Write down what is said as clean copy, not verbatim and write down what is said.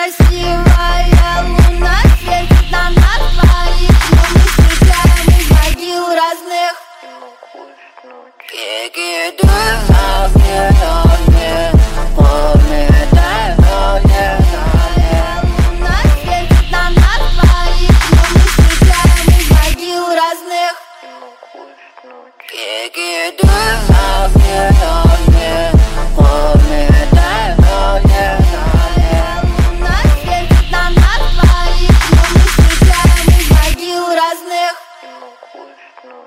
красивая луна светит на нас двоих, но мы встречаем из могил разных. Кики,